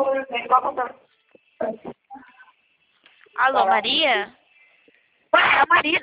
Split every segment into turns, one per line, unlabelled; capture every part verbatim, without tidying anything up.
Alô, Maria?
Oi, é a Maria.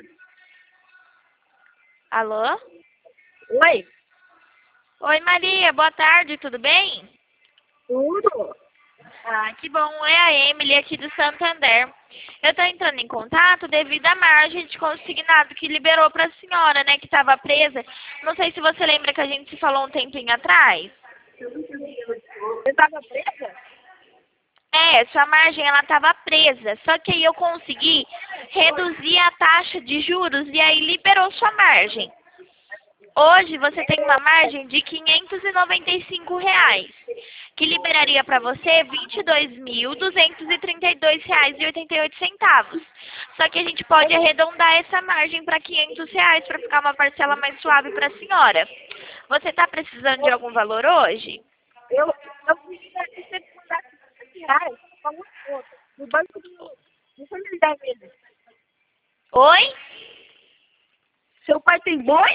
Alô?
Oi.
Oi, Maria, boa tarde, tudo bem?
Tudo?
Ah, que bom, é a Emily aqui do Santander. Eu tô entrando em contato devido à margem de consignado que liberou para a senhora, né, que estava presa. Não sei se você lembra que a gente se falou um tempinho atrás.
Você estava presa?
É, sua margem ela estava presa, só que aí eu consegui reduzir a taxa de juros e aí liberou sua margem. Hoje você tem uma margem de quinhentos e noventa e cinco reais, que liberaria para você vinte e dois mil duzentos e trinta e dois reais e oitenta e oito centavos. Só que a gente pode arredondar essa margem para quinhentos reais para ficar uma parcela mais suave para a senhora. Você está precisando de algum valor hoje?
Eu, eu queria que você mandasse quinhentos reais para uma conta no banco do, do familiar mesmo.
Oi?
Seu pai tem boi?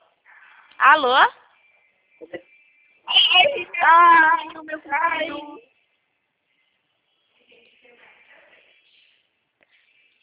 Alô?
Ai, o meu filho.